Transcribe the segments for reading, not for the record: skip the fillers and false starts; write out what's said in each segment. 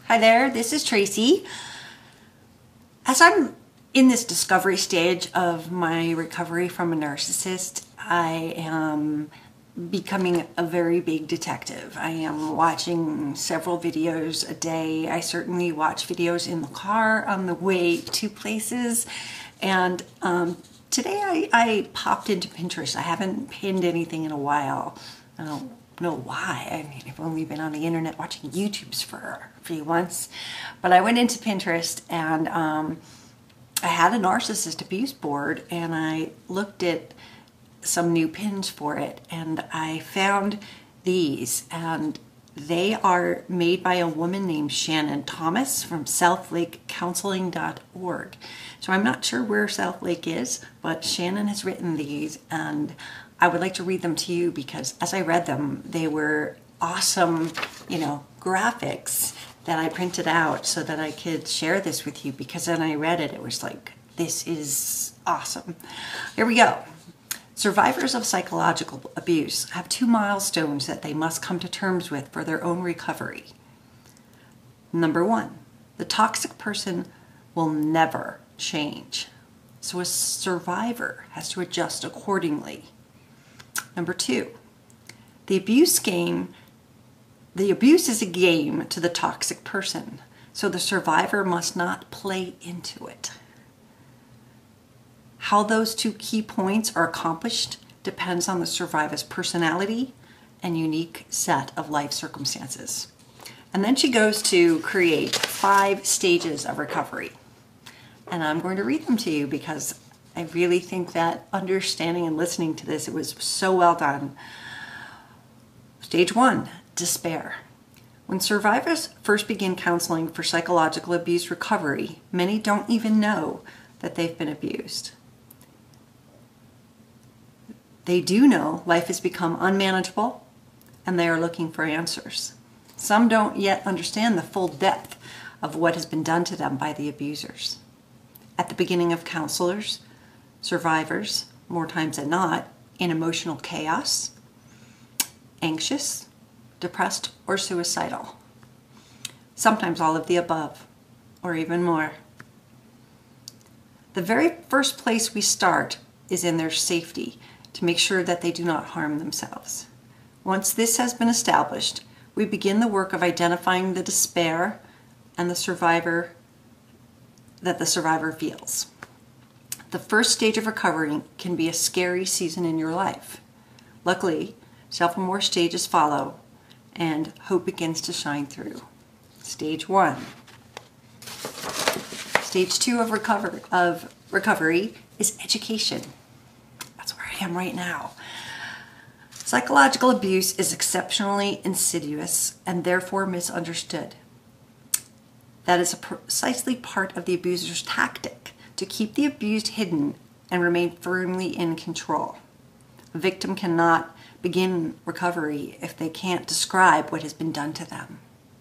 Hi there, this is Tracy. As I'm in this discovery stage of my recovery from a narcissist, I am becoming a very big detective. I am watching several videos a day. I certainly watch videos in the car on the way to places. And today I popped into Pinterest. I haven't pinned anything in a while. I don't know why. I mean, I've only been on the internet watching YouTubes for a few months. But I went into Pinterest and I had a narcissist abuse board and I looked at some new pins for it and I found these, and they are made by a woman named Shannon Thomas from southlakecounseling.org. So I'm not sure where South Lake is, but Shannon has written these and I would like to read them to you because as I read them, they were awesome, graphics that I printed out so that I could share this with you, because when I read it, it was like, this is awesome. Here we go. Survivors of psychological abuse have 2 milestones that they must come to terms with for their own recovery. Number 1, the toxic person will never change, so a survivor has to adjust accordingly. Number 2, the abuse is a game to the toxic person, so the survivor must not play into it. How those 2 key points are accomplished depends on the survivor's personality and unique set of life circumstances. And then she goes to create 5 stages of recovery. And I'm going to read them to you because I really think that understanding and listening to this, it was so well done. Stage 1, despair. When survivors first begin counseling for psychological abuse recovery, many don't even know that they've been abused. They do know life has become unmanageable and they are looking for answers. Some don't yet understand the full depth of what has been done to them by the abusers. At the beginning of counselors, survivors, more times than not, in emotional chaos, anxious, depressed, or suicidal. Sometimes all of the above, or even more. The very first place we start is in their safety, to make sure that they do not harm themselves. Once this has been established, we begin the work of identifying the despair and the survivor feels. The first stage of recovery can be a scary season in your life. Luckily, several stages follow and hope begins to shine through. Stage 1. Stage 2 of recovery is education. That's where I am right now. Psychological abuse is exceptionally insidious and therefore misunderstood. That is precisely part of the abuser's tactic, to keep the abused hidden and remain firmly in control. A victim cannot begin recovery if they can't describe what has been done to them.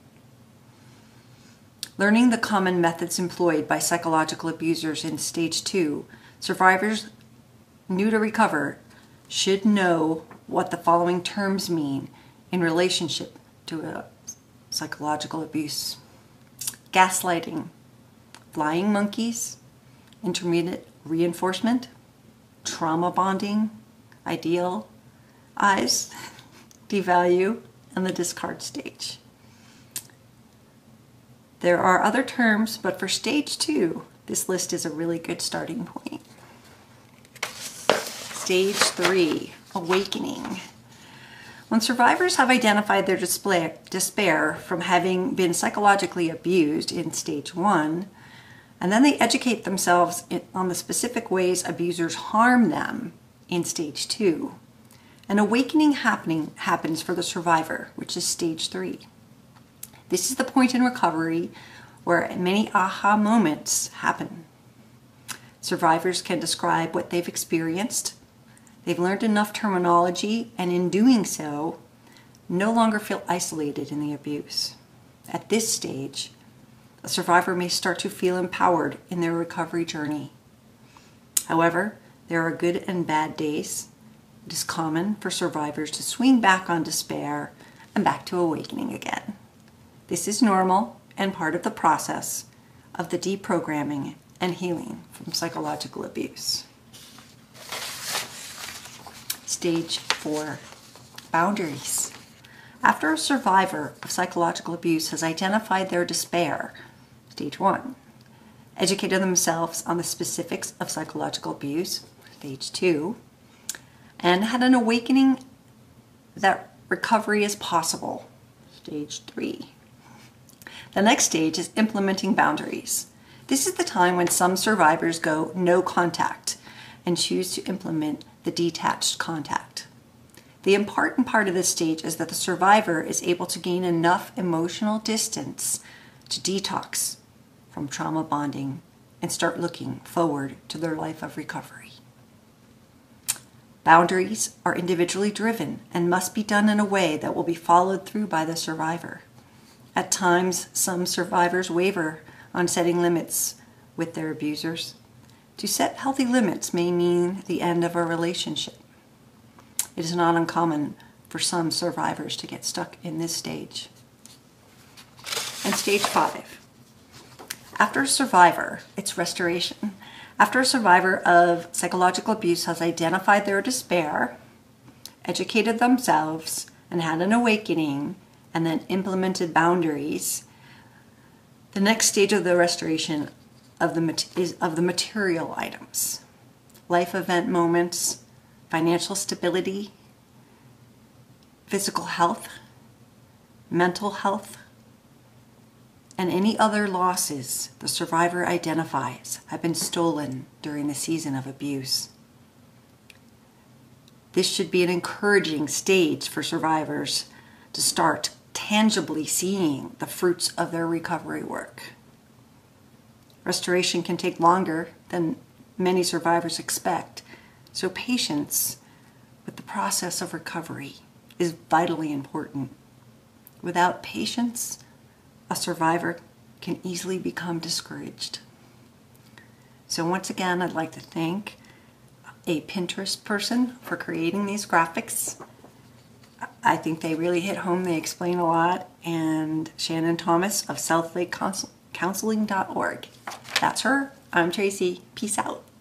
Learning the common methods employed by psychological abusers in stage 2, survivors new to recover should know what the following terms mean in relationship to a psychological abuse: gaslighting, flying monkeys, intermediate reinforcement, trauma bonding, idealize, devalue, and the discard stage. There are other terms, but for stage 2, this list is a really good starting point. Stage 3, awakening. When survivors have identified their despair from having been psychologically abused in stage 1, and then they educate themselves on the specific ways abusers harm them in stage 2, an awakening happens for the survivor, which is stage 3. This is the point in recovery where many aha moments happen. Survivors can describe what they've experienced. They've learned enough terminology, and in doing so, no longer feel isolated in the abuse. At this stage, a survivor may start to feel empowered in their recovery journey. However, there are good and bad days. It is common for survivors to swing back on despair and back to awakening again. This is normal and part of the process of the deprogramming and healing from psychological abuse. Stage 4, boundaries. After a survivor of psychological abuse has identified their despair, stage 1, educated themselves on the specifics of psychological abuse, stage 2, and had an awakening that recovery is possible, stage 3. The next stage is implementing boundaries. This is the time when some survivors go no contact and choose to implement the detached contact. The important part of this stage is that the survivor is able to gain enough emotional distance to detox from trauma bonding and start looking forward to their life of recovery. Boundaries are individually driven and must be done in a way that will be followed through by the survivor. At times, some survivors waver on setting limits with their abusers. To set healthy limits may mean the end of a relationship. It is not uncommon for some survivors to get stuck in this stage. And stage 5. After a survivor, it's restoration. After a survivor of psychological abuse has identified their despair, educated themselves, and had an awakening, and then implemented boundaries, the next stage of the restoration is of the material items. Life event moments, financial stability, physical health, mental health, and any other losses the survivor identifies have been stolen during the season of abuse. This should be an encouraging stage for survivors to start tangibly seeing the fruits of their recovery work. Restoration can take longer than many survivors expect, so patience with the process of recovery is vitally important. Without patience, a survivor can easily become discouraged. So once again, I'd like to thank a Pinterest person for creating these graphics. I think they really hit home. They explain a lot. And Shannon Thomas of SouthLakeCounseling.org. That's her. I'm Tracy. Peace out.